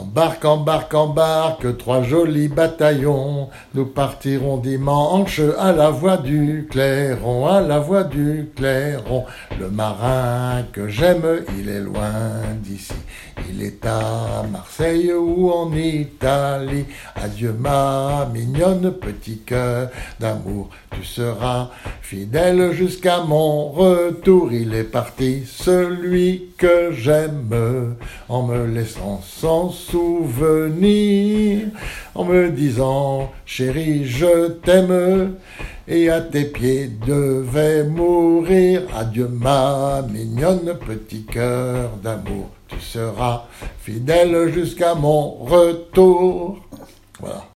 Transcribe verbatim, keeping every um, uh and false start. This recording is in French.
Embarque, embarque, embarque, trois jolis bataillons. Nous partirons dimanche à la voix du clairon, à la voix du clairon. Le marin que j'aime, il est loin d'ici. Il est à Marseille ou en Italie. Adieu ma mignonne, petit cœur d'amour. Tu seras fidèle jusqu'à mon retour. Il est parti, celui que j'aime, en me laissant sans souvenir, en me disant chérie je t'aime, et à tes pieds devais mourir. Adieu ma mignonne, petit cœur d'amour. Tu seras fidèle jusqu'à mon retour. Voilà.